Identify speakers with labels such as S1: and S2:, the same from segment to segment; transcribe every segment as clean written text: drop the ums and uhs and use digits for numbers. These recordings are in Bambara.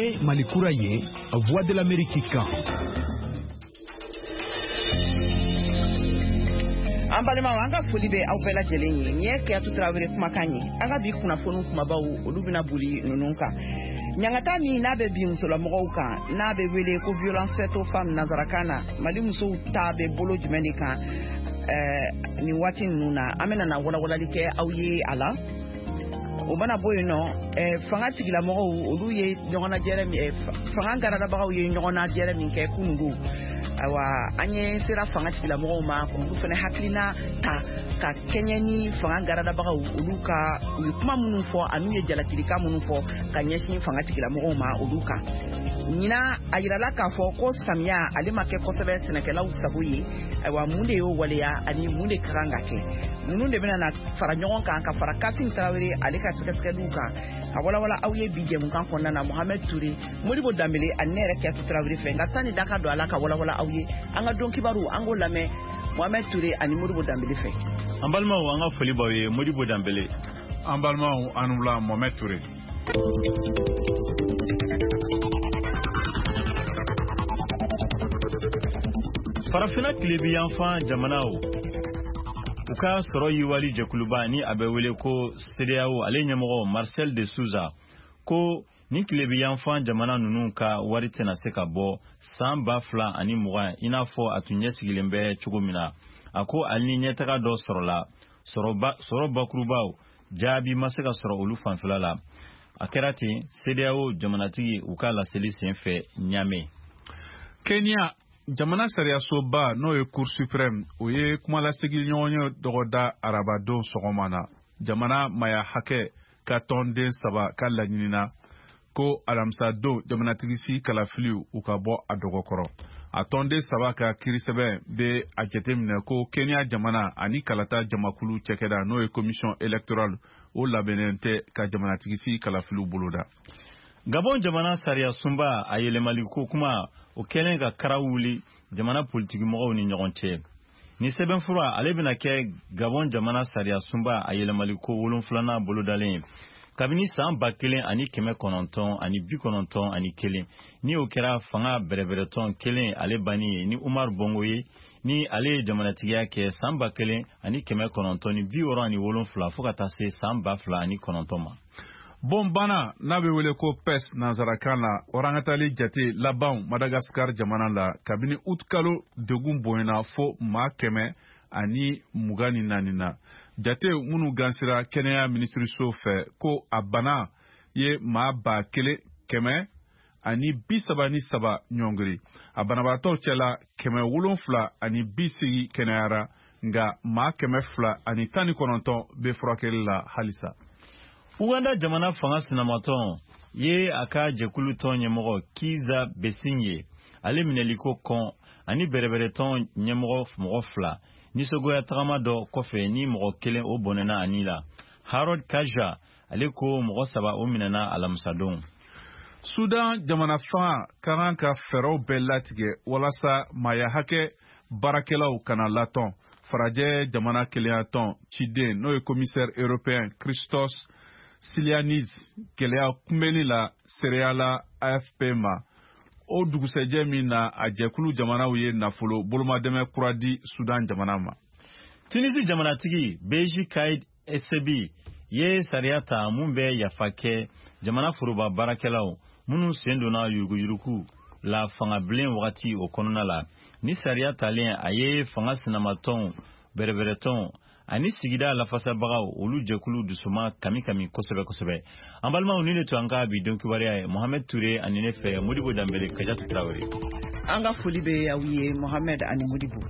S1: ye Malikura ye Voix de l'Amérique kan.
S2: Ambalema wanga foli be aw bɛɛ lajɛlen ye. Nye Keyatu Tarawele kumakan ye. An ka bi kunnafoni kumabaw olu bɛna boli ninnu kan. Ɲangata min n'a bɛ bi musolamɔgɔw kan n'a bɛ wele ko violence faite aux femmes nanzarakan na Mali musow ta bɛ bolo jumɛn de kan ni waati ninnu na an bɛna na walawalali kɛ aw ye a la. O mana bɔ yen nɔ fanga tigilamɔgɔw olu ye ɲɔgɔnnajɛrɛ min fanga garadabagaw ye ɲɔgɔnnajɛrɛ min kɛ kunungo. Awa an ye sera fanga tigilamɔgɔw ma k'olu fana hakilina ta ka kɛɲɛ ni fanga garadabagaw olu ka u ye kuma minnu fɔ ani u ye jalakilika minnu fɔ ka ɲɛsin fanga tigilamɔgɔw ma olu kan. Ɲina a yirala k'a fɔ ko samiya ale ma kɛ kosɛbɛ sɛnɛkɛlaw sago ye. Ayiwa mun de y'o waleya ani mun de ka kan ka kɛ. Ninnu de bɛna na fara ɲɔgɔn kan ka fara Kassim Tarawele ale ka sɛgɛsɛgɛliw kan ka walawala aw ye bi jɛmukan kɔnɔna na Mohamed Touré Modibo Dambele ani ne yɛrɛ Keyatu Tarawele fɛ nka sani da ka don a la ka walawala aw ye an ka don kibaru an k'o lamɛn Mohamed Touré ani Modibo Dambele fɛ.
S3: An balimaw an ka foli b'aw ye Modibo Dambele.
S4: An balimaw an wula Mohamed Touré.
S3: Farafina kilebi yanfan jamanaw u ka sɔrɔ yiwali jɛkuluba ni a bɛ wele ko CEDEAO ale ɲɛmɔgɔ Marcel de Souza ko ni kilebi yanfan jamana ninnu ka wari tɛna se ka bɔ san 2020 i n'a fɔ a tun ɲɛsigilen bɛ cogo min na. A ko hali ni ɲɛtaga dɔ sɔrɔla sɔrɔ bakurubaw jaabi ma se ka sɔrɔ olu fanfɛla la. A kɛra ten CEDEAO jamanatigi u ka laseli senfɛ Niamey.
S4: Kenya jamana sariyasoba n'o ye Cour suprême o ye kumalasegi ɲɔgɔn dɔgɔda arabadon sɔgɔma na. Jamana maya hakɛ ka tɔnden 3 ka laɲinina ko alamisa don jamanatigisi kalafiliw u ka bɔ a dɔgɔkɔrɔ. A tɔnden 3 ka kirisɛbɛn bɛ a jateminɛ ko Kenya jamana ani kalata jamakulu cɛkɛda n'o ye commission électorale o labɛnnen tɛ ka jamanatigisi kalafiliw boloda.
S3: Gabon jamana sariya sunba a yɛlɛmali ko kuma o kɛlen ka kara wuli jamana politiki mɔgɔw ni ɲɔgɔn cɛ. Ni sɛbɛnfura ale bɛna kɛ Gabon jamana sariya sunba a yɛlɛmali ko 7nan bolodalen. Kabini san 1991 ni o kɛra fanga bɛrɛbɛrɛtɔn kelen ale bani ni Umar Bongo ye ni ale jamanatigiya kɛ san 1967 fo ka taa se san 2009 ma.
S4: Bon bana n'a bɛ wele ko pes nanzarakan na orangatali jate laban Madagascar jamana la kabini août kalo degun bonyana fo maa 124 na. Jate minnu gansira kɛnɛya ministriso fɛ ko a bana ye maa 1,133 ɲɔngiri. A banabaatɔw cɛla 780 kɛnɛyara nka maa 219 bɛ furakɛli la halisa.
S3: Uganda jamana fanga sinamatɔn ye a ka jɛkulu tɔn ɲɛmɔgɔ Kiza Besigye ale minɛliko kɔn ani bɛrɛbɛrɛtɔn ɲɛmɔgɔ mɔgɔ 2 nisɔgoya tagama dɔ kɔfɛ ni mɔgɔ 1 o bɔnɛna ani la. Harold Kaja ale ko mɔgɔ 3 o minɛna alamisadon.
S4: Sudan jamana fanga ka kan ka fɛɛrɛw bɛɛ latigɛ walasa maya hakɛ baarakɛlaw kana latɔn. Farajɛ jamana keleyatɔn ciden n'o ye commissaire européen Christos Stylianides gɛlɛya kunbɛnni la sereya AFP ma. O dugusɛjɛ min na a jɛkulu jamanaw ye nafolo bolomadɛmɛ kura di Sudan jamana ma.
S3: Tunisi jamanatigi Beji Caid Essebsi ye sariya ta mun bɛ yafa kɛ jamana foroba baarakɛlaw minnu sen donna yuruguyurugu la fanga bilen wagati o kɔnɔna la. Ni sariya talen a ye fanga sinamatɔn bɛrɛbɛrɛtɔn ani sigida lafasabagaw olu jɛkulu dusuma kami kosɛbɛ. An balimaw ni ne to an ka bi don kibaruya ye Mohamed Touré ani ne fɛ Modibo Dambele Keyatu Tarawele.
S2: An ka foli bɛ aw ye Mohamed ani Modibo.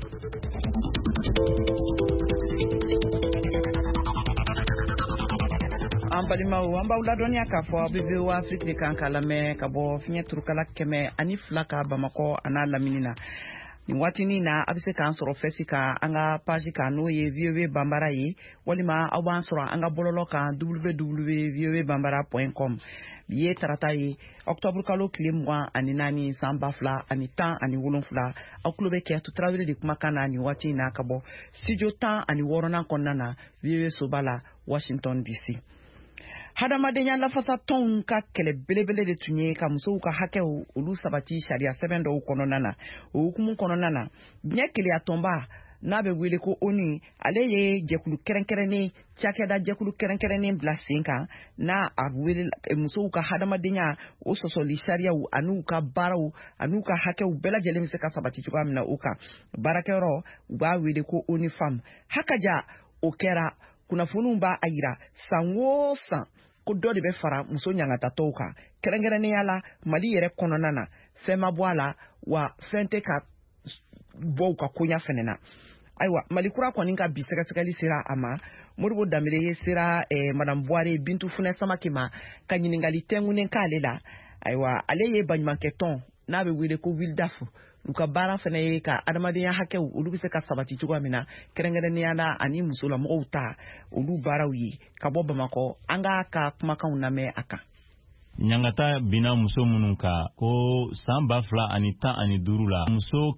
S2: An balimaw an b'aw ladɔnniya k'a fɔ aw bɛ VOA Afrique de kan ka lamɛn ka bɔ fiɲɛ turukala 102 ka Bamakɔ a n'a lamini na. Ni watini na a bɛ se k'an sɔrɔ fɛsi kan an ka page kan n'o ye VOA Bambara ye walima aw b'an sɔrɔ an ka bɔlɔlɔ kan www.voabambara.com. Bi ye tarata ye octobre kalo tile 24 san 2017 aw tulo bɛ Keyatu Tarawele de kumakan na ni waati na ka bɔ studio 16 kɔnɔna na VOA Soba la Washington DC. hadamadenya lafasa tɔnw ka kɛlɛ belebele de tun ye ka musow ka hakɛw olu sabati sariya sɛbɛn dɔw kɔnɔna na o hukumu kɔnɔna na diɲɛ keleya tɔnba n'a bɛ wele ko ONU ale ye jɛkulu kɛrɛnkɛrɛnnen cakɛda jɛkulu kɛrɛnkɛrɛnnen bila sen kan n'a a wele musow ka hadamadenya o sɔsɔli sariyaw an'u ka baaraw an'u ka hakɛw bɛɛ lajɛlen bɛ se ka sabati cogoya min na o kan baarakɛyɔrɔ u b'a wele ko ONU Femme hakaja o kɛra kunnafoniw b'a a yira san o san ko dɔ de bɛ fara muso ɲangatatɔw kan kɛrɛnkɛrɛnnenya la Mali yɛrɛ kɔnɔna na fɛn ma bɔ a la wa fɛn tɛ ka bɔ u ka koɲa fɛnɛ na ayiwa Mali kura kɔni ka bi sɛgɛsɛgɛli sera a ma Modibo Dambele ye sera Madame Boire Bintu Funɛ Samake ma ka ɲiningali tɛngunen k'ale la ayiwa ale ye baɲumankɛ tɔn n'a bɛ wele ko WILDAF u ka baara fɛnɛ ye ka adamadenya hakɛw olu bɛ se ka sabati cogoya min na kɛrɛnkɛrɛnnenya la ani musolamɔgɔw ta olu baaraw ye ka bɔ Bamakɔ an ka kumakanw lamɛn a kan.
S3: Ɲangata bina muso minnu ka ko san 2015 la muso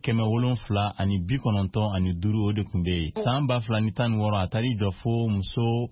S3: 775 o de kun bɛ yen san 2016 a taari jɔ fo muso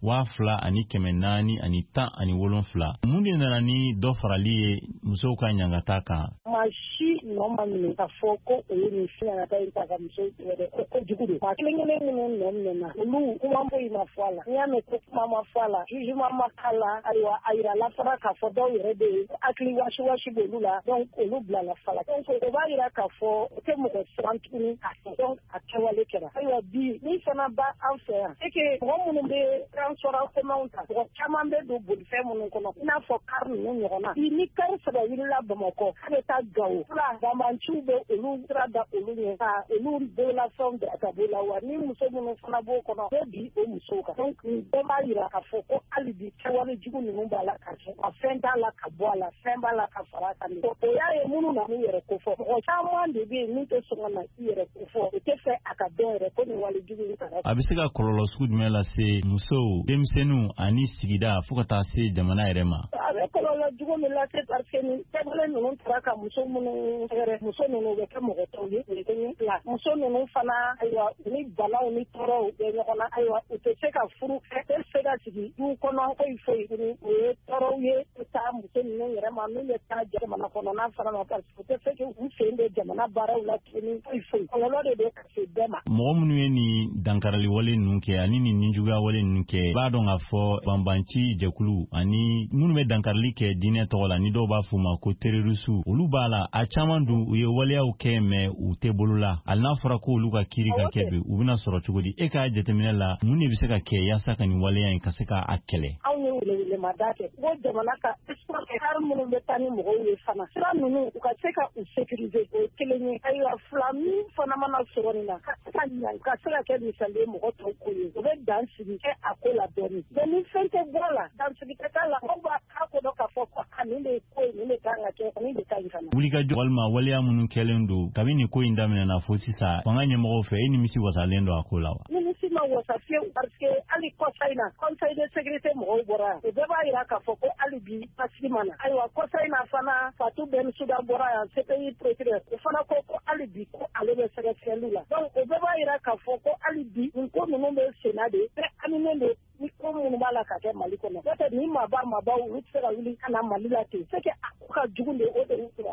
S3: 2417 mun de nana ni dɔ farali ye musow ka ɲangata kan.
S5: Masi nɔ ma minɛ ka fɔ ko o ye nin ɲangata in ta ka muso wɛrɛ ko jugu de ba kelen-kelen minnu nɔ minɛna olu kuma foyi ma fɔ a la n'i y'a mɛn ko kuma ma fɔ a la jugement ma k'a la ayiwa a yira la fana k'a fɔ dɔw yɛrɛ de hakili wasi b'olu la donc olu bilala fala donc o b'a yira k'a fɔ o tɛ mɔgɔ siran tuguni k'a fɔ donc a kɛwale kɛra ayiwa bi ni fana ba an fɛ yan c'est que mɔgɔ minnu bɛ transportfɛnw ta mɔgɔ caman bɛ don bolifɛn minnu kɔnɔ i n'a fɔ car ninnu ɲɔgɔnna bi ni car saba wulila Bamakɔ a bɛ taa Gawo fula damanciw bɛ olu sira da olu ɲɛ ka olu bolafɛnw bila ka bɔ la wa ni muso minnu fana b'o kɔnɔ bɛɛ bi o musow kan donc bɛɛ b'a yira k'a fɔ ko hali bi kɛwale jugu ninnu b'a la ka kɛ a fɛn t'a la ka bɔ a la fɛn b'a la ka fara kan o y'a ye minnu na n'u yɛrɛ ko fɔ mɔgɔ caman de bɛ yen min tɛ sɔn ka na i yɛrɛ ko fɔ o tɛ fɛ a ka dɔn yɛrɛ ko nin wale jugu in kana.
S3: A bɛ se ka kɔlɔlɔ sugu jumɛn lase musow denmisɛnninw ani sigida fo ka taa se jamana yɛrɛ ma.
S5: A bɛ kɔlɔlɔ jugu min lase parce que ni kɛwale ninnu taara ka muso minnu sɛgɛrɛ muso ninnu bɛ kɛ mɔgɔ tɔw ye muso ninnu fana ayiwa ni banaw ni tɔɔrɔw bɛ ɲɔgɔn na ayiwa u tɛ se ka furu kɛ tɛ se ka sigi du kɔnɔ foyi tuguni o ye tɔɔrɔw ye u taa muso ninnu yɛrɛ ma min bɛ taa jamana kɔnɔna fana ma parce que u tɛ se k'u sen bɛ jamana baaraw la tuguni foyi kɔlɔlɔ de bɛ ka se bɛɛ ma. Mɔgɔ
S3: minnu ye nin dankarali wale ninnu kɛ ani nin ninjuguya wale ninnu kɛ b'a dɔn k'a fɔ banbanci jɛkulu ani minnu bɛ dankarali kɛ diinɛ tɔgɔ la ni dɔw b'a fɔ ma ko terroriste olu b'a la a caman dun u ye waleyaw kɛ mais u tɛ bolo la hali n'a fɔra ko olu ka kiiri ka kɛ bi u bɛna sɔrɔ cogo di e ka jateminɛ la mun de bɛ se ka kɛ yaasa ka nin waleya in ka se k'a kɛlɛ.
S5: Anw ye welewelemada kɛ ko jamana ka espoir minnu bɛ taa ni mɔgɔw ye fana sira ninnu u ka se ka u sécuriser o kelen ye ayiwa fila min fana mana sɔrɔ nin na ka se ka ɲa ka se ka kɛ misali ye mɔgɔ tɔw ko ye o bɛ dan sigi kɛ a ko la dɔɔnin mais ni fɛn tɛ bɔ a la dan sigi tɛ k'a la mɔgɔw b'a ko dɔn k'a fɔ ko nin de ye ko ye nin de kan ka kɛ nin de ka ɲi fana. Wulikajɔ
S3: walima waleya minnu kɛlen don kabini nin ko in daminɛna fo sisan fanga ɲɛmɔgɔw fɛ e nimisi wasalen don a ko la wa.
S5: Nimisi ma wasa fiyewu parce que hali kɔsa in na conseil de sécurité mɔgɔw bɔra yan o bɛɛ b'a yira k'a fɔ ko hali bi basigi ma na ayiwa kɔsa in na fana Fatou Bensouda bɔra yan CPI procureur o fana ko hali bi ko ale bɛ sɛgɛsɛgɛli la donc o bɛɛ b'a yira k'a fɔ ko hali bi nin ko ninnu bɛ senna de bɛɛ animé don ni ko minnu b'a la ka kɛ Mali kɔnɔ n'o tɛ ni maabaw olu tɛ se ka wuli ka na Mali la ten c'est que a ko ka jugu de o de y'u sɔrɔ.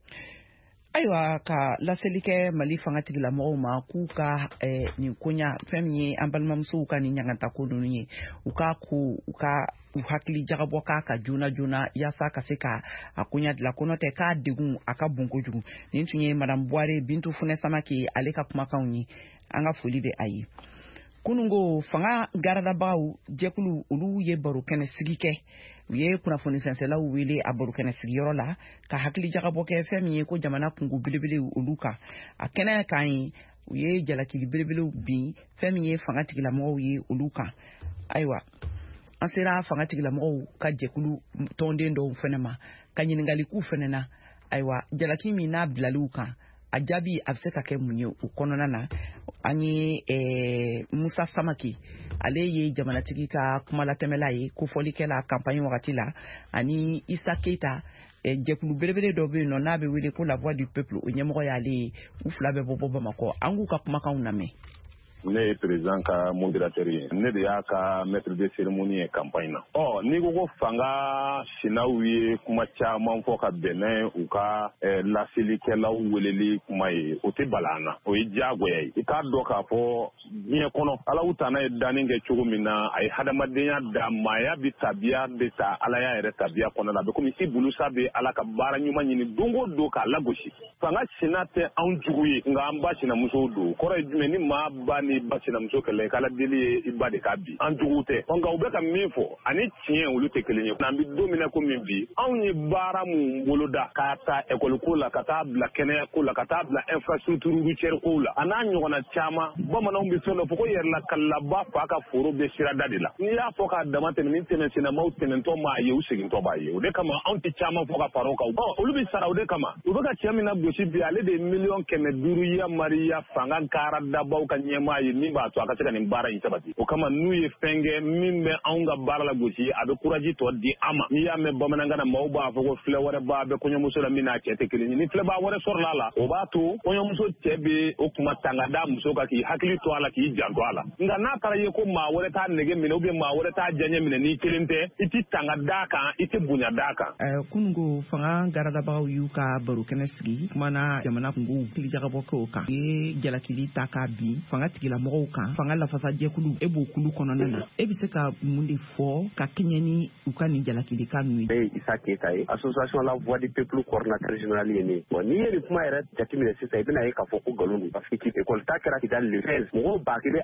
S2: Ayiwa ka laseli kɛ Mali fangatigilamɔgɔw ma k'u ka nin koɲa fɛn min ye an balimamusow ka nin ɲangata ko ninnu ye u hakili jagabɔ k'a ka joona yaasa ka se ka a koɲa dilan ko n'o tɛ k'a degun a ka bon kojugu nin tun ye Madame Boire Bintu Funɛ Samake ale ka kumakanw ye an ka foli bɛ a ye. Kunungo fanga garadabagaw jɛkulu olu ye baro kɛnɛ sigi kɛ u ye kunnafoni sɛnsɛnlaw wele a baro kɛnɛ sigiyɔrɔ la ka hakili jagabɔ kɛ fɛn min ye ko jamana kungo belebele olu kan a kɛnɛ kan ye u ye jalakili belebelew bin fɛn min ye fanga tigilamɔgɔw ye olu kan ayiwa an sera fanga tigilamɔgɔw ka jɛkulu tɔnden dɔw fɛnɛ ma ka ɲininkaliku fɛnɛ na ayiwa jalaki min n'a bilaliw kan a jaabi a bɛ se ka kɛ mun ye o kɔnɔna na an ye Musa Samake ale ye jamanatigi ka kumalatɛmɛla ye kofɔlikɛla campagne wagati la ani Isa Keita jɛkulu belebele dɔ bɛ yen nɔ n'a bɛ wele ko la voix du peuple o ɲɛmɔgɔ y'ale ye u fila bɛ bɔ Bamakɔ an k'u ka kumakanw lamɛn.
S6: ne ye président ka modérateur ye ne de y'a ka maître de cérémonie ye campagne na n'i ko fanga sinaw ye kuma caman fɔ ka bɛnɛ u ka laselilikɛlaw weleli kuma ye o tɛ bala na o ye diyagoya ye i k'a dɔn k'a fɔ diɲɛ kɔnɔ Alahu Tana ye danni kɛ cogo min na a ye hadamadenya da maaya bi tabiya bɛ ta Ala y'a yɛrɛ tabiya kɔnɔ la a bɛ komi si bulusa bɛ Ala ka baara ɲuman ɲini don o don k'a lagosi fanga sina tɛ anw jugu ye nka an ba sinamusow don kɔrɔ ye jumɛn ni maa ba ni ba sinamuso kɛlɛ k'Ala deli ye i ba de ka bi an jugu tɛ nka u bɛ ka min fɔ ani tiɲɛ olu tɛ kelen ye n'an bɛ don min na ko min bi anw ye baara mun boloda k'a ta école ko la ka taa bila kɛnɛya ko la ka taa bila infrastructure routière ko la a n'a ɲɔgɔnna caman bamananw bɛ fɛn dɔ fɔ ko yɛrɛla kalaba fa ka foro bɛ sirada de la n'i y'a fɔ k'a dama tɛmɛ ni tɛmɛsennamaw tɛmɛntɔ m'a ye u segintɔ b'a ye o de kama anw tɛ caman fɔ ka fara o kan olu bɛ sara o de kama u bɛ ka cɛ min na gosi bi ale de ye 500,000 yamariya fanga kaara dabaw ka ɲɛmaa ye min b'a to a ka se ka nin baara in sabati o kama n'u ye fɛn kɛ min bɛ anw ka baara la gosi a bɛ courage tɔ di an ma n'i y'a mɛn bamanankan na maaw b'a fɔ ko filɛ wɛrɛ b'a bɛ kɔɲɔmuso la min n'a cɛ tɛ kelen ye ni filɛbaa wɛrɛ sɔrɔla a la o b'a to kɔɲɔmuso cɛ bɛ o kuma tanga da muso kan k'i hakili to a la k'i janto a la nka n'a taara ye ko maa wɛrɛ t'a nege minɛ ou bien maa wɛrɛ t'a diyaɲɛ minɛ n'i kelen tɛ i tɛ tanga d'a kan i tɛ bonya d'a kan.
S2: Kunungo fanga garadabagaw y'u ka baro kɛnɛ sigi kumana jamana kungow tilijagabɔ kɛ o kan u ye jalakili ta k'a bin fanga tigilamɔgɔw kan fanga lafasajɛkulu e b'o kulu kɔnɔna na e bɛ se ka mun de fɔ ka kɛɲɛ ni u ka nin jalakilikan ninnu ye.
S7: Ne ye Isa Keyita ye association la voix du peuple coordinateur général ye ne ye n'i ye nin kuma yɛrɛ jateminɛ sisan i bɛna ye k'a fɔ ko nkalon don parce que école ta kɛra Kidali le 16 mɔgɔw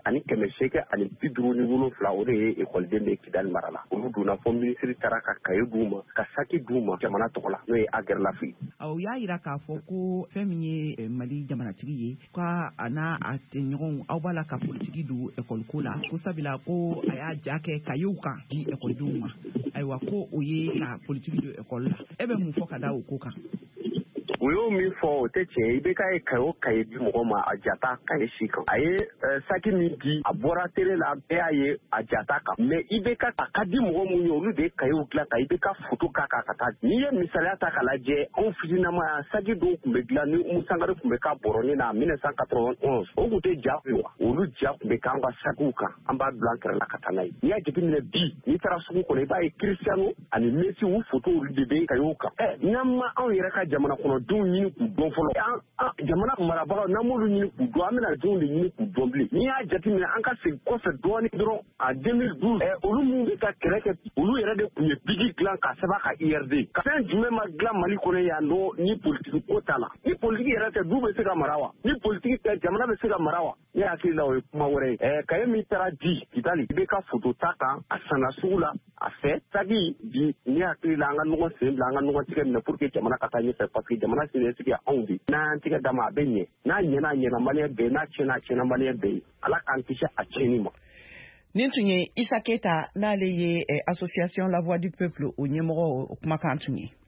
S7: 1,857 o de ye écoleden bɛ Kidali mara la olu donna fɔ ministre taara ka kaye d'u ma ka saki d'u ma jamana tɔgɔ la n'o ye Aguerlafi.
S2: U y'a jira k'a fɔ ko fɛn min ye Mali jamanatigi ye ka a n'a a tɛɲɔgɔnw aw b'a la ka politiki don école ko la ko sabula ko a y'a ja kɛ kayew kan di écoledenw ma ayiwa ko o ye ka politiki don école la e bɛ mun fɔ ka da o ko kan.
S7: U y'o min fɔ o tɛ tiɲɛ ye IBK ye kaye o kaye di mɔgɔ ma a jata kaye si kan a ye saki min di a bɔra télé la bɛɛ y'a ye a jata kan mais IBK a ka di mɔgɔ minnu ye olu de ye kayew dilan ka IBK photo k'a kan ka taa n'i ye misaliya ta k'a lajɛ anw fitinama yan saki dɔw tun bɛ dilan ni Umu Sankare tun bɛ k'a bɔrɔnin na 1991 o tun tɛ ja ye wa olu ja tun bɛ k'an ka sakiw kan an b'a bila an kɛrɛ la ka taa n'a ye n'i y'a jateminɛ bi n'i taara sugu kɔnɔ i b'a ye Cristiano ani Messi u photo olu de bɛ kayew kan n'an ma anw yɛrɛ ka jamana kɔnɔ denw ɲini k'u dɔn fɔlɔ jamana marabagaw n'an m'olu ɲini k'u dɔn an bɛna denw de ɲini k'u dɔn bilen n'i y'a jateminɛ an ka segin kɔfɛ dɔɔnin dɔrɔn a 2012 olu minnu bɛ ka kɛlɛ kɛ olu yɛrɛ de tun ye bigi dilan ka sɛbɛn ka IRD ka fɛn jumɛn ma dilan Mali kɔnɔ yan nɔ ni politiki ko t'a la ni politiki yɛrɛ tɛ du bɛ se ka mara wa ni politiki tɛ jamana bɛ se ka mara wa ne hakili la o ye kuma wɛrɛ ye kaye min taara di Kidali i bɛ ka photo ta kan a sanna sugu la a fɛ saki bi ne hakili la an ka ɲɔgɔn sen bila an ka ɲɔgɔn tigɛ minɛ pour que jamana ka taa ɲɛfɛ parce que jamana siniɲɛsigi anw de n'an tigɛ d'a ma a bɛ ɲɛ n'a ɲɛna a ɲɛna maliyɛn bɛɛ n'a tiɲɛna a tiɲɛna maliyɛn bɛɛ ye Ala k'an kisi a tiɲɛni ma.
S2: Nin tun ye Isa Keyita n'ale ye association la voix du peuple o ɲɛmɔgɔ o kumakan tun ye.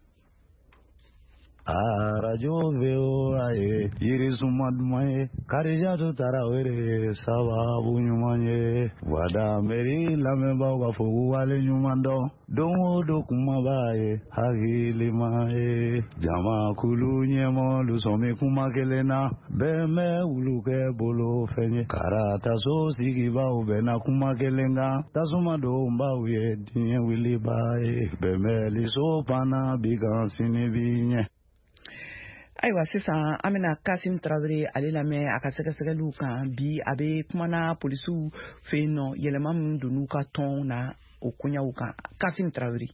S8: Radio VOA ye yirizuma duman ye Karijatu Tarawele sababu ɲuman ye Wada Meri lamɛnbaaw ka fɔ k'u wale ɲuman dɔn don o don kumaba ye hakilima ye jamakulu ɲɛmɔgɔlu sɔmi kuma kelen na bɛɛ bɛ wulu kɛ bolo fɛn ye karataso sigibaw bɛnna kuma kelen kan tasuma donbaw ye diɲɛ wiliba ye bɛnbɛliso panna bi kan sini bi ɲɛ.
S2: Ayiwa sisan an bɛna Kasim Tarawele ale lamɛn a ka sɛgɛsɛgɛliw kan bi a bɛ kumana polisiw fɛ yen nɔ yɛlɛma min donn'u ka tɔn na o koɲɛw kan Kasim Tarawele.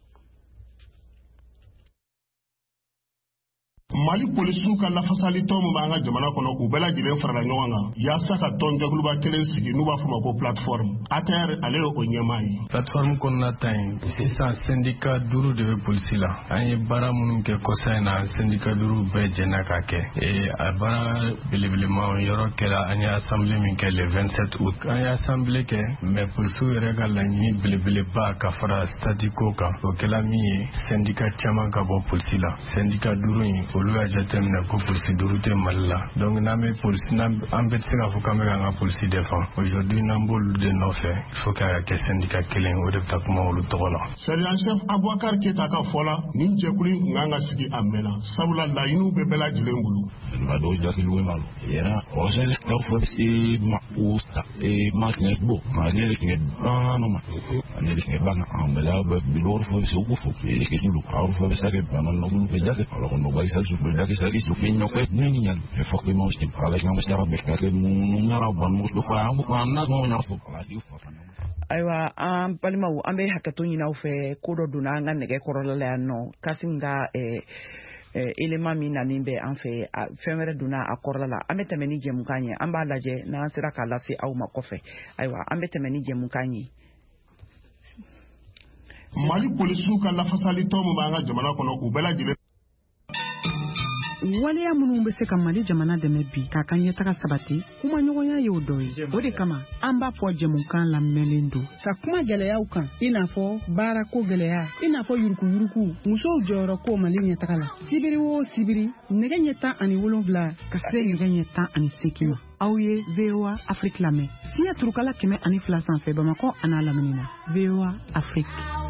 S9: Mali polisiw ka lafasali tɔn min b'an ka jamana kɔnɔ k'u bɛɛ lajɛlen farala ɲɔgɔn kan yaasa ka tɔn jɛkuluba kelen sigi n'u b'a fɔ ma ko plateforme ATR ale ye o ɲɛmaa ye.
S10: Plateforme kɔnɔna ta yen sisan syndicat 5 de bɛ polisi la an ye baara minnu kɛ kɔsa in na syndicat 5 bɛɛ jɛnna k'a kɛ a baara belebelema yɔrɔ kɛra an ye assemblée min kɛ le 27 août an ye assemblée kɛ mais polisiw yɛrɛ ka laɲini belebeleba ka fara statut ko kan o kɛla min ye syndicat caman ka bɔ polisi la syndicat 5 in olu y'a jateminɛ ko polisi duuru tɛ Mali la. Donc n'an bɛ polisi an bɛɛ tɛ se k'a fɔ k'an bɛ k'an ka polisi défend. Aujourd'hui n'an b'olu de nɔfɛ il faut k'a kɛ syndicat kelen o de bɛ taa kuma olu tɔgɔ la.
S9: Sergent chef Aboubacar Keita ka fɔ la nin jɛkulu kan ka sigi a mɛnna sabula laɲiniw bɛ bɛɛ lajɛlen bolo.
S11: Ma dɔw jakilu ma yɛrɛ o se ka fɔ si ma o ma kɛ bo ma ne kɛ ba no ma ne kɛ ba na an bɛla bɛ bilo fɔ se ko fɔ ke tulu aw fɔ bɛ sake ba no bulu bɛ jake ala ko no ba isa su bɛ jake sake su fi nyɔkɛ ne ni yan e fɔ ko mo sti ala ka mo sta ba ka ke mu ngara ban mo do fa an ko an na ko na fɔ ala di fɔ
S2: Aiwa an balimaw an bɛ hakɛto ɲini aw fɛ ko dɔ donna an ka nɛgɛ kɔrɔla la yan nɔ Kasim ka élément min nani bɛ an fɛ fɛn wɛrɛ donna a kɔrɔla la an bɛ tɛmɛ ni jɛmukan ye an b'a lajɛ n'an sera k'a lase aw ma kɔfɛ ayiwa an bɛ tɛmɛ ni jɛmukan ye.
S9: Mali polisiw ka lafasali tɔ min b'an ka jamana kɔnɔ u bɛɛ lajɛlen
S12: waleya minnu bɛ se ka Mali jamana dɛmɛ bi k'a ka ɲɛtaga sabati kuma ɲɔgɔnya ye o dɔ ye o de kama an b'a fɔ jɛmukan lamɛnlen don ka kuma gɛlɛyaw kan i n'a fɔ baarako gɛlɛya i n'a fɔ yuruguyurugu musow jɔyɔrɔ ko Mali ɲɛtaga la sibiri o sibiri nɛgɛ ɲɛ 17 ka se nɛgɛ ɲɛ 18 ma aw ye VOA Afrique lamɛn siɲɛ turukala 102 sanfɛ Bamakɔ a n'a lamini na VOA Afrique.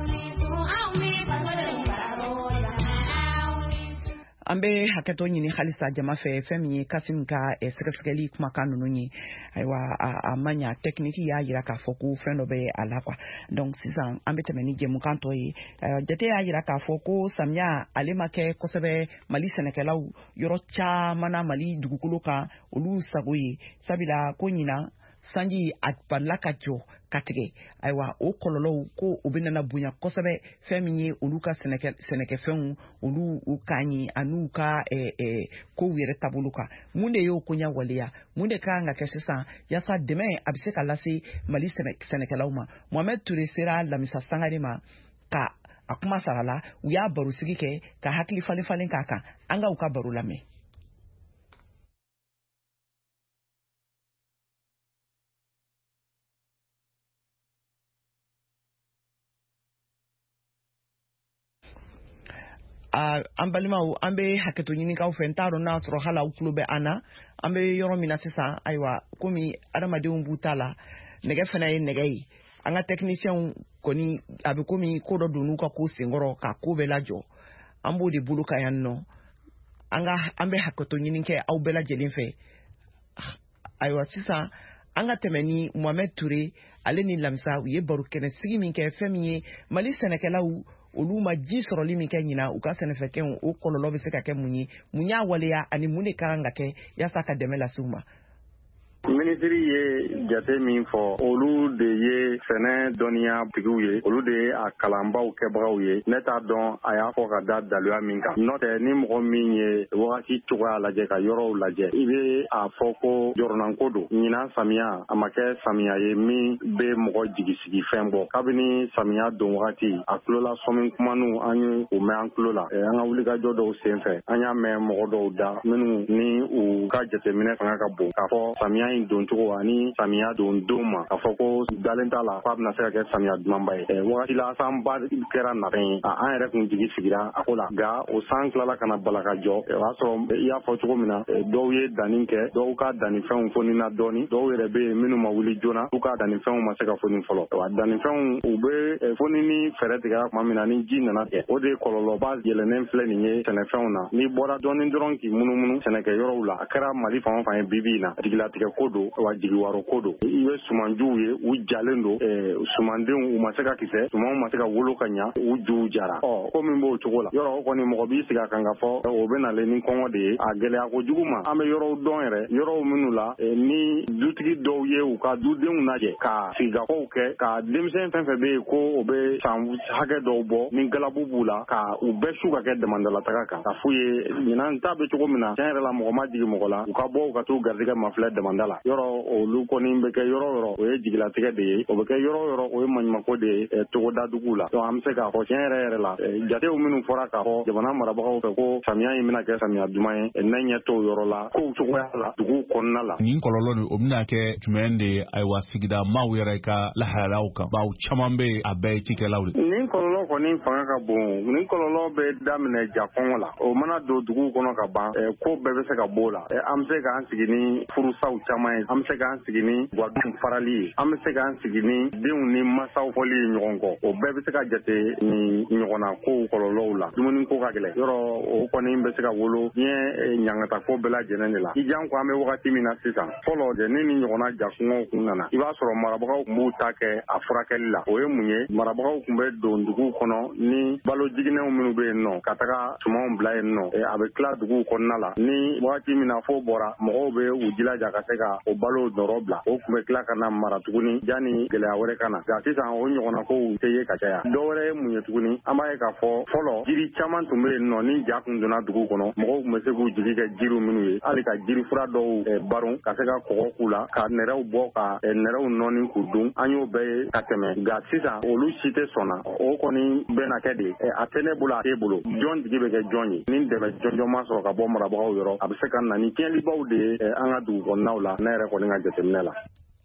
S2: An bɛ hakɛto ɲini halisa jama fɛ fɛn min ye Kasim ka sɛgɛsɛgɛli kumakan ninnu ye ayiwa a ma ɲa technique y'a jira k'a fɔ ko fɛn dɔ bɛ a la quoi donc sisan an bɛ tɛmɛ ni jɛmukan tɔ ye jate y'a jira k'a fɔ ko samiya ale ma kɛ kosɛbɛ Mali sɛnɛkɛlaw yɔrɔ caman na Mali dugukolo kan olu sago ye sabula ko ɲina sanji a balila ka jɔ ka tigɛ ayiwa o kɔlɔlɔw ko o bɛ nana bonya kosɛbɛ fɛn min ye olu ka sɛnɛkɛfɛnw olu u kan ye an'u ka kow yɛrɛ taabolo kan mun de y'o koɲa waleya mun de kan ka kɛ sisan yaasa dɛmɛ a bɛ se ka lase Mali sɛnɛkɛlaw ma Mohamed Touré sera Lamisa Sangare ma ka a kuma sara la u y'a baro sigi kɛ ka hakili falen k'a kan an ka u ka baro lamɛn. An balimaw an bɛ hakɛto ɲinikaw fɛ n t'a dɔn n'a sɔrɔ hali aw tulo bɛ an na an bɛ yɔrɔ min na sisan ayiwa komi adamadenw b'u ta la nɛgɛ fana ye nɛgɛ ye an ka techniciens kɔni a bɛ komi ko dɔ don n'u ka ko senkɔrɔ ka ko bɛɛ lajɔ an b'o de bolo kan yan nɔ an bɛ hakɛto ɲini kɛ aw bɛɛ lajɛlen fɛ ayiwa sisan an ka tɛmɛ ni Mohamed Touré ale ni Lamisa u ye baro kɛnɛ sigi min kɛ fɛn min ye Mali sɛnɛkɛlaw olu ma ji sɔrɔli min kɛ ɲina u ka sɛnɛfɛnw o kɔlɔlɔ bɛ se ka kɛ mun ye mun y'a waleya ani mun de kan ka kɛ yaasa ka dɛmɛ lase u ma.
S7: Ministiri ye jate min fɔ olu de ye sɛnɛ dɔnniya tigiw ye olu de ye a kalanbaw kɛbagaw ye ne t'a dɔn a y'a fɔ ka da daluya min kan n'o tɛ ni mɔgɔ min ye wagati cogoya lajɛ ka yɔrɔw lajɛ i bɛ a fɔ ko jɔrɔnanko don ɲinan samiya a ma kɛ samiya ye min bɛ mɔgɔ jigisigi fɛn bɔ kabini samiya don wagati a tulola sɔmi kumanu an ye o mɛn an tulo la an ka wulikajɔ dɔw senfɛ an y'a mɛn mɔgɔ dɔw da minnu ni u ka jateminɛ fanga ka bon k'a fɔ samiya don cogo ani samiya don ma a fɔ ko dalen t'a la k'a bɛna se ka kɛ samiya dumanba ye wagati la sanba kɛra nafɛn ye an yɛrɛ kun jigi sigira a ko la nka o san tilala ka na bala ka jɔ o y'a sɔrɔ i y'a fɔ cogo min na dɔw ye danni kɛ dɔw ka dannifɛnw foni na dɔɔni dɔw yɛrɛ bɛ yen minnu ma wuli joona u ka dannifɛnw ma se ka foni fɔlɔ wa dannifɛnw u bɛ foni ni fɛɛrɛ tigɛra tuma min na ni ji nana kɛ o de kɔlɔlɔba yɛlɛnnen filɛ nin ye sɛnɛfɛnw na n'i bɔra dɔɔni dɔrɔn k'i munumunu sɛnɛkɛyɔrɔw la a kɛra Mali fan o fan ye bi na jigilatigɛ ko don wa jigiwaro ko don i bɛ sumanjuw ye u jalen don sumandenw u ma se ka kisɛ sumanw ma se ka wolo ka ɲa u juw jara ko min b'o cogo la yɔrɔ o kɔni mɔgɔ b'i sigi a kan ka fɔ o bɛ nalen ni kɔngɔ de ye a gɛlɛya kojugu ma an bɛ yɔrɔw dɔn yɛrɛ yɔrɔw minnu la ni dutigi dɔw ye u ka dudenw lajɛ ka sigikakow kɛ ka denmisɛn fɛn fɛn bɛ yen ko o bɛ san hakɛ dɔw bɔ ni galabu b'u la ka u bɛɛ su ka kɛ damadalataga kan ka f'u ye ɲinan ta bɛ cogo min na tiɲɛ yɛrɛ la mɔgɔ ma jigi mɔgɔ la u ka bɔ u ka t'u garijɛgɛ ma filɛ damanda la
S6: la yɔrɔ olu kɔni bɛ kɛ yɔrɔ yɔrɔ o ye jigilatigɛ de ye o bɛ kɛ yɔrɔ yɔrɔ o ye maɲumako de ye togoda dugu la donc an bɛ se k'a fɔ tiɲɛ yɛrɛ la jatew minnu fɔra k'a fɔ jamana marabagaw fɛ ko samiya in bɛna kɛ samiya duman ye ne ɲɛ t'o yɔrɔ la kow cogoya la dugu kɔnɔna la
S4: nin kɔlɔlɔ nin o bɛna kɛ jumɛn de ye ayiwa sigida maaw yɛrɛ ka lahalalaw kan baw caman bɛ a bɛɛ ye cikɛlaw de
S6: nin kɔlɔlɔ kɔni fanga ka bon nin kɔlɔlɔ bɛ daminɛ jakɔngɔ la o mana don dugu kɔnɔ ka ban ko bɛɛ bɛ se ka bɔ o la an bɛ se k'an sigi ni furusaw caman ye an bɛ se k'an sigi ni gwadun farali ye an bɛ se k'an sigi ni denw ni masaw fɔli ye ɲɔgɔn kɔ o bɛɛ bɛ se ka jate ni ɲɔgɔnna kow kɔlɔlɔw la dumuni ko ka gɛlɛn yɔrɔ o kɔni bɛ se ka wolo diɲɛ ɲangata ko bɛɛ lajɛlen de la i jan ko an bɛ wagati min na sisan fɔlɔ ni ɲɔgɔnna jakungɔw kun nana i b'a sɔrɔ marabagaw tun b'u ta kɛ a furakɛli la o ye mun ye marabagaw tun bɛ don duguw kɔnɔ ni balo jiginɛw minnu bɛ yen nɔ ka taga sumanw bila yen nɔ a bɛ tila duguw kɔnɔna la ni wagati min na fo bɔra mɔgɔw bɛ u jilaja ka se ka o balo nɔrɔ bila o tun bɛ tila ka na mara tuguni yanni gɛlɛya wɛrɛ ka na nka sisan o ɲɔgɔnna kow tɛ ye ka caya dɔwɛrɛ ye mun ye tuguni an b'a ye k'a fɔ fɔlɔ jiri caman tun bɛ yen nɔ ni ja kun donna dugu kɔnɔ mɔgɔw tun bɛ se k'u jigi kɛ jiriw minnu ye hali ka jirifura dɔw baron ka se ka kɔgɔ k'u la ka nɛrɛw bɔ ka nɛrɛw nɔɔni k'u dun an y'o bɛɛ ye ka tɛmɛ nka sisan olu si tɛ sɔnna o kɔni bɛna kɛ de a tɛ ne bolo a t'e bolo jɔn jigi bɛ kɛ jɔn ye ni dɛmɛ jɔnjɔn ma sɔrɔ ka bɔ marabagaw yɔrɔ a bɛ se ka na ni tiɲɛlibaw de ye an ka dugu kɔnɔnaw la ne yɛrɛ kɔni ka jateminɛ la.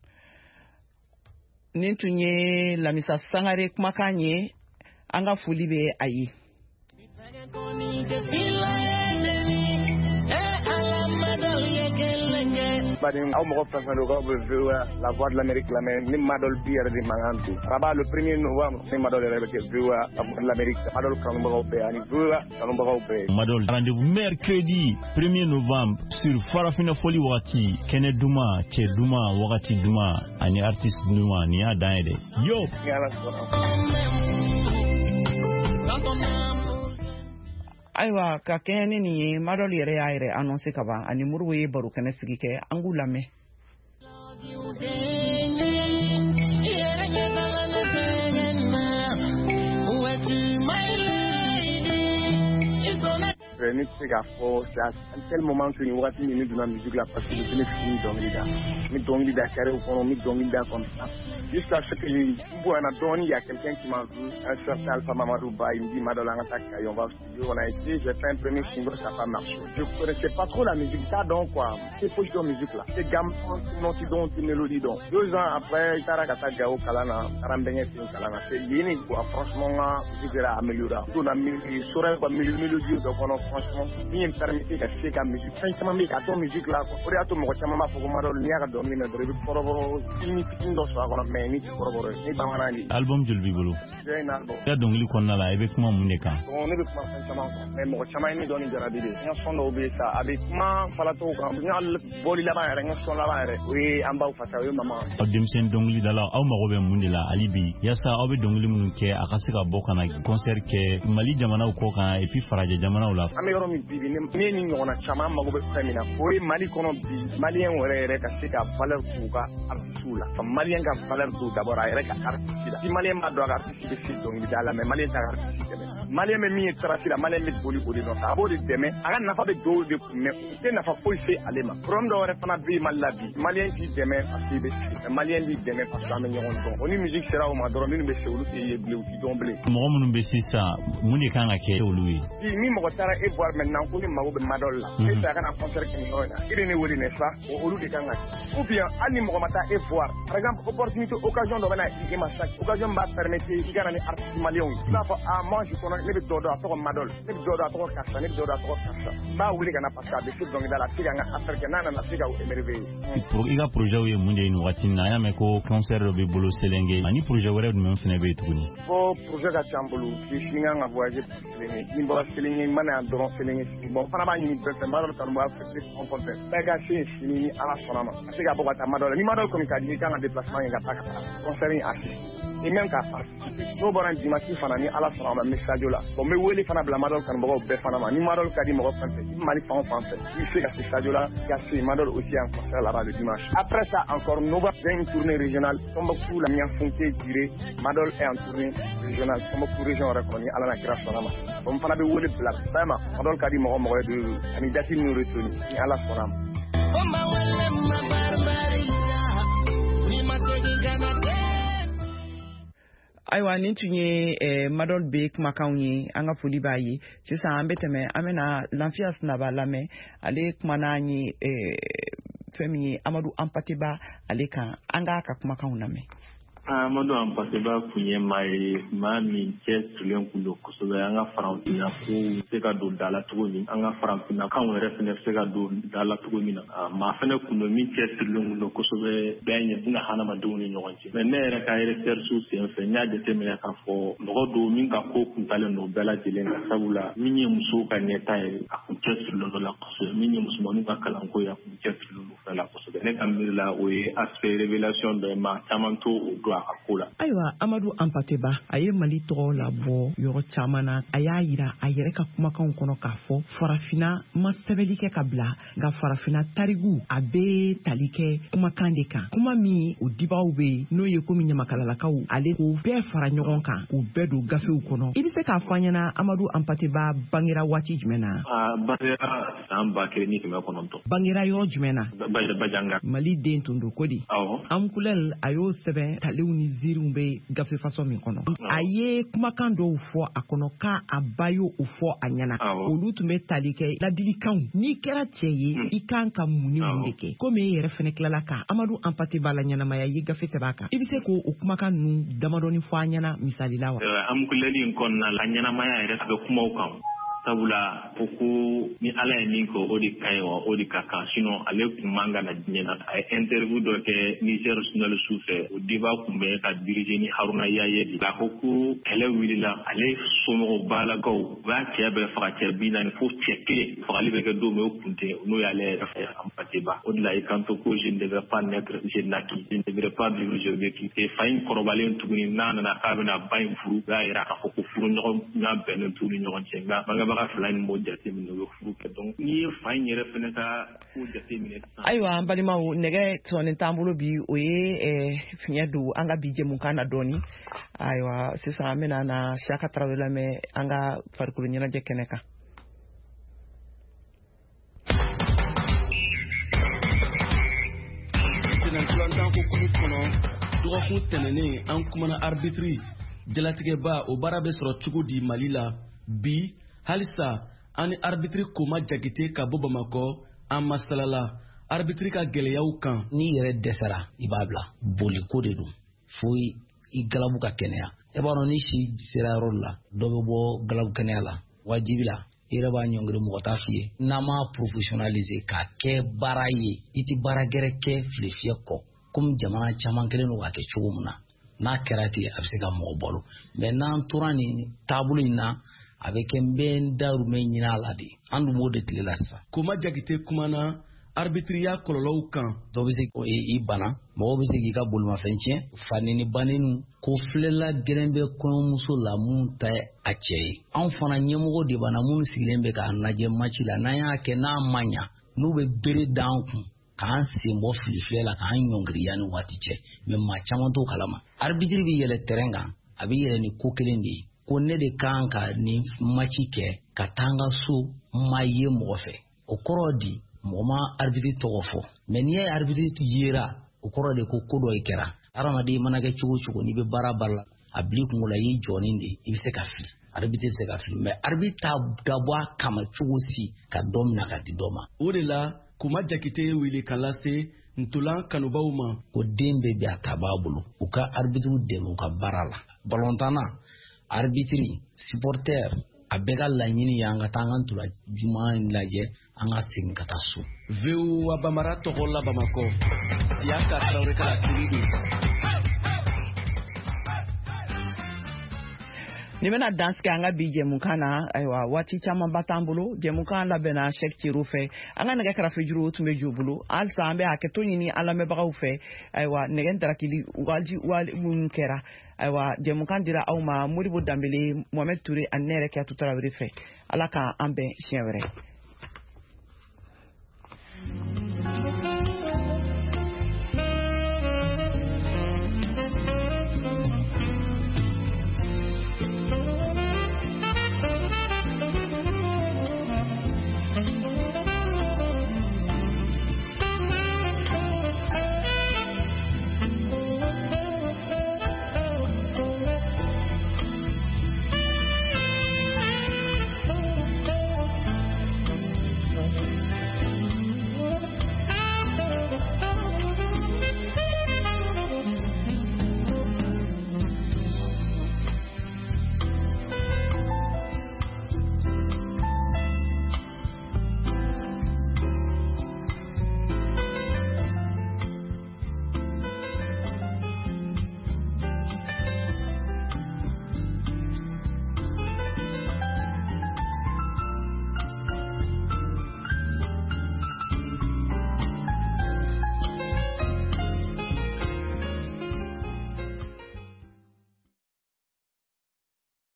S2: nin tun ye Lamisa Sangare kumakan ye an ka foli bɛ a ye.
S13: Aw mɔgɔ fɛn fɛn don bɛ VOA la voix de l'Amérique lamɛn ni Madol bi yɛrɛ de mankan don Rabat le 1er novembre ni Madol yɛrɛ bɛ kɛ VOA la voix de l'Amérique Madol kanubagaw bɛɛ ani VOA kanubagaw bɛɛ.
S3: Madol rendez-vous mercredi 1er novembre sur Farafina Foli wagati kɛnɛ duma cɛ duma wagati duma ani artiste duma ni y'a dan ye dɛ yo.
S2: Ayiwa ka kɛɲɛ ni nin ye Madol yɛrɛ y'a yɛrɛ annoncer ka ban ani Modibo ye baro kɛnɛ sigi kɛ an k'u lamɛn.
S13: Ne tɛ se k'a fɔ c'est à tel moment que nin wagati min ne donna musique la parce que je ne suis ni dɔnkili da n bɛ dɔnkili da carré kɔnɔ n bɛ dɔnkili da comme ça jusqu'à ce que n bonya dɔɔnin il y a quelqu'un qui m'a vu un certain Alpha Mamadou Ba il me dit Madol an ka taa Kayi on va au studio on a été j'ai fait un premier single ça n'a pas marché je connaissais pas trop la musique ça donc quoi c'est poche de musique là c'est gamme noti donc une mélodie donc 2 ans après taara ka taa Gao kalan na taara n bɛnkɛ sen kalan na c'est yeni quoi franchement nga musique yɛrɛ amélioré donna sɔrɔ quoi mélodie dɔ kɔnɔ franchement min ye n permettre ka se ka musique fɛn caman bɛ ka dɔn musique la o de y'a to mɔgɔ caman b'a fɔ ko Madol n'i y'a ka dɔnkili mɛn dɔrɔn i bɛ kɔrɔbɔrɔ fitinin fitinin dɔ sɔrɔ a kɔnɔ mais ni tɛ kɔrɔbɔrɔ ye ni bamanan de.
S3: Album joli b'i bolo.
S13: j'ai un album.
S3: I ka dɔnkili kɔnɔna la i bɛ kuma mun de kan.
S13: bon ne bɛ kuma fɛn caman kan mais mɔgɔ caman ye ne dɔn ni jarabi de n ka son dɔw bɛ yen sa a bɛ kuma falatɔw kan n ka bɔli laban yɛrɛ n ka son laban yɛrɛ o ye an baw fasa o ye mama.
S3: aw denmisɛnnin dɔnkilidalaw aw mago bɛ mun de la hali bi yaasa aw bɛ dɔnkili minnu kɛ a ka se ka bɔ ka na concert kɛ Mali jamanaw kɔ kan et puis farajɛ jamanaw la.
S13: an bɛ yɔrɔ min bi ne ni ɲɔgɔnna caman mago bɛ fɛn min na o ye Mali kɔnɔ bi maliyɛn yɛrɛ ka se ka valeur k'u ka artiste la ka maliyɛn ka valeur k'u d'abord a yɛrɛ ka artiste la si maliyɛn b'a dɔn a ka artiste bɛ se dɔnkilida la mais maliyɛn t'a ka artiste dɛmɛ maliyɛn bɛ min ye trace la maliyɛn bɛ boli o de nɔfɛ a b'o de dɛmɛ a ka nafa bɛ dɔw de kun mais u tɛ nafa foyi se ale ma problème dɔ wɛrɛ fana bɛ yen Mali la bi maliyɛn t'i dɛmɛ parce que i bɛ se mais maliyɛn b'i dɛmɛ parce que an bɛ ɲɔgɔn dɔn o ni musique sera o ma dɔrɔn minnu bɛ se olu tɛ ye bilen u tɛ dɔn bilen.
S3: mɔgɔ minnu bɛ sisan mun de kan ka kɛ olu ye.
S13: bi ni mɔgɔ taara e voir maintenant ko ni mago bɛ Madol la e tɛ a kana concert kɛ nin yɔrɔ in na i de ne wele n'est-ce pas olu de kan ka kɛ ou bien hali ni mɔgɔ ma taa e voir par exemple opportunité occasion dɔ bɛ na i ma chaque occasion b'a permettre i ka na ni artiste maliyɛnw ye i b'a fɔ ah moi je connais ne bɛ dɔ dɔn a tɔgɔ Madol ne bɛ dɔ dɔn a tɔgɔ karisa ne bɛ dɔ dɔn a tɔgɔ karisa n b'a wele ka na parce que a bɛ se dɔnkilida la a bɛ se ka n ka affaire kɛ n'a nana se ka émerveiller.
S3: i ka projet ye mun de ye nin waati in na an y'a mɛn ko concert dɔ bɛ bolo Selenge ani projet wɛrɛ jumɛn fana bɛ yen tuguni.
S13: ko projet ka ca n bolo sini kan ka voyager Selenge ni bɔra Selenge n mana yan dɔrɔn Selenge bon fana b'a ɲini bɛɛ fɛ Madol kanu b'a fɛ kɔnpɔntɛ bɛɛ ka se sini ni Ala sɔnna ma ka se ka bɔ ka taa Madol la ni Madol kɔni ka di i kan ka déplacement kɛ ka taa concert in assiste et même ka participer n'o bɔra dimanche fana ni Ala sɔnna ma n bɛ Sadio la bon n bɛ wele fana bila Madol kanubagaw bɛɛ fana ma ni Madol ka di mɔgɔ fɛn fɛn i Mali fan o fan fɛ i bɛ se ka se Sadio la i ka se Madol aussi en concert là-bas le dimanche après ça encore Nova fait une tournée régionale Tombouctou la Niafunké Diré Madol est en tournée régionale Tombouctou région yɛrɛ kɔnɔ ni Ala na kira sɔnna ma bon n fana bɛ wele bila vraiment Madol ka di mɔgɔ ye de ani date ninnu retenu ni Ala sɔnna ma.
S2: Ayiwa nin tun ye Madol Bey kumakanw ye an ka foli b'a ye sisan an bɛ tɛmɛ an bɛna Lafiya Sinaba lamɛn ale kumana an ye fɛn min ye Amadu Ampateba ale kan an ka kumakanw lamɛn.
S14: Amadu Ampateba kun ye maa ye maa min cɛ sirilen kun don kosɛbɛ an ka farafinna ko se ka don da la cogo min an ka farafinna kanw yɛrɛ fɛnɛ se ka don da la cogo min na maa fɛnɛ kun don min cɛ sirilen kun don kosɛbɛ bɛɛ ɲɛ buna hadamadenw ni ɲɔgɔn cɛ mais ne yɛrɛ ka recherche sen fɛ n y'a jateminɛ k'a fɔ mɔgɔ dɔw min ka ko kuntalen don bɛɛ lajɛlen na sabula min ye musow ka ɲɛta ye a kun cɛ sirilen don la kosɛbɛ min ye musomanninw ka kalanko ye a kun cɛ sirilen don fɛn la kosɛbɛ ne ka miiri la o ye aspect révélation dɔ ye maa caman to o don
S2: Ayiwa Amadu Ampateba a ye Mali tɔgɔ labɔ yɔrɔ caman na a y'a yira a yɛrɛ ka kumakanw kɔnɔ k'a fɔ farafinna ma sɛbɛnni kɛ ka bila nka farafinna tariku a bɛ tali kɛ kumakan de kan kuma min o dibaw bɛ yen n'o ye komi ɲamakalalakaw ale k'o bɛɛ fara ɲɔgɔn kan k'o bɛɛ don gafew kɔnɔ i bɛ se k'a fɔ an ɲɛna Amadu Ampateba bangera waati jumɛn na?
S14: Bangera san 1900.
S2: Bangera yɔrɔ jumɛn na?
S14: Bajanga.
S2: Mali den tun don ko di?
S14: Awɔ.
S2: Amkulɛl a y'o sɛbɛn talew ni ziiriw bɛ gafe façon min kɔnɔ a ye kumakan dɔw fɔ a kɔnɔ k'a a ba y'o fɔ a ɲɛna olu tun bɛ tali kɛ ladilikanw n'i kɛra cɛ ye i kan ka mun ni mun de kɛ komi e yɛrɛ fɛnɛ tilala ka Amadu Ampateba la ɲɛnamaya ye gafe sɛbɛn a kan i bɛ se k'o kumakan ninnu damadɔni fɔ an ɲɛna misali la wa?
S14: Amkulɛli in kɔnɔna la ɲɛnamaya yɛrɛ a bɛ kumaw kan sabula ko ni ala ye min kɛ o de ka ɲi wa o de ka kan sinon ale kun man ka na diɲɛ na a ye interview dɔ kɛ Niger Journal su fɛ o débat kun bɛ ka diriger ni Haruna Yaye de la ko kɛlɛ wulila ale somɔgɔw balakaw u b'a cɛ bɛɛ faga cɛ 40 fo cɛ kelen fagali bɛ kɛ don min o kun tɛ n'o y'ale yɛrɛ fɛ Ampateba o de la i kanto ko je ne devrais pas naître je naquis je ne devrais pas vivre je vécu fa in kɔrɔbalen tuguni n'a nana k'a bɛna ba in furu b'a yira k'a fɔ ko furu ɲɔgɔn n'a bɛnnen t'u ni ɲɔgɔn cɛ nka bangebaga fila ni m'o jateminɛ o bɛ furu kɛ donc n'i ye fa in yɛrɛ fɛnɛ ka ko jateminɛ. Ayiwa
S2: an balimaw nɛgɛ sɔnnen t'an bolo bi o ye fiɲɛ don an ka bi jɛmukan na dɔɔni ayiwa sisan an bɛna na Siyaka Tarawele lamɛn an ka farikolo ɲɛnajɛ kɛnɛ kan.
S15: Filanan ko kuma kɔnɔ dɔgɔkun tɛmɛnen an kumana arbitre jalatigɛba o baara bɛ sɔrɔ cogo di Mali la bi halisa an ni arbitre Koma Jakite ka bɔ Bamakɔ an masalala arbitre ka gɛlɛyaw kan.
S16: N'i yɛrɛ dɛsɛra i b'a bila boli ko de don fo i galabu ka kɛnɛya e b'a dɔn ni si sera yɔrɔ la dɔ bɛ bɔ galabu kɛnɛya la wajibi la i yɛrɛ b'a ɲɔngiri mɔgɔ t'a f'i ye n'a ma professionnaliser k'a kɛ baara ye i tɛ baara gɛrɛ kɛ fili fiyɛ kɔ komi jamana caman kelen don k'a kɛ cogo min na n'a kɛra ten a bɛ se ka mɔgɔ balo mais n'an tora nin taabolo in na a bɛ kɛ n bɛ n darumɛ ɲini a la de an dun b'o de tile la sisan.
S15: Koma Jakite kumana arbitriya kɔlɔlɔw kan.
S16: Dɔw bɛ se k'i bana mɔgɔw bɛ se k'i ka bolimafɛn tiɲɛ fanini banini ko filela gɛlɛn bɛ kɔɲɔmuso la mun ta a cɛ ye anw fana ɲɛmɔgɔ de b'an na minnu sigilen bɛ k'a lajɛ maci la n'an y'a kɛ n'a ma ɲa n'u bɛ bere d'an kun k'an sen bɔ filifiyɛ la k'an ɲɔngiri yanni waati cɛ mais maa caman t'o kalama arbitre bɛ yɛlɛ terrain kan a bɛ yɛlɛ ni ko kelen de ye ko ne de kan ka nin maci kɛ ka taa n ka so ma ye mɔgɔ fɛ o kɔrɔ di mɔgɔ ma arbitre tɔgɔ fɔ mais n'i ye arbitre yera o kɔrɔ de ko dɔ i kɛra adamaden mana kɛ cogo cogo n'i bɛ baara la a bil'i kungo la i y'i jɔnin de i bɛ se ka fili arbitre bɛ se ka fili mais arbitre t'a dabɔ a kama cogo si ka dɔ minɛ ka di dɔ ma.
S15: O de la Koma Jakite ye wele ka lase ntolan kanubaw ma
S16: ko den bɛ bi a ta b'a bolo u ka arbitre dɛmɛ u ka baara la balontanna arbitre supporter a bɛɛ ka laɲini ye an ka taa an ka ntolan juma lajɛ an ka segin ka taa so.
S15: VOA Bamara tɔgɔ la Bamakɔ Siyaka Tarawele ka laseli don.
S2: Ni bɛna dan sigi an ka bi jɛmukan na ayiwa waati caman ba t'an bolo jɛmukan labɛnna Sɛki Cero fɛ an ka nɛgɛ kɛrɛfɛ juru tun bɛ jo bolo halisa an bɛ hakɛto ɲini an lamɛnbagaw fɛ ayiwa nɛgɛ darakili wali minnu kɛra ayiwa jɛmukan dira aw ma Modibo Danbele Mohamed Ture ani ne yɛrɛ Kiyatu Tarawele fɛ ala k'an bɛn siɲɛ wɛrɛ.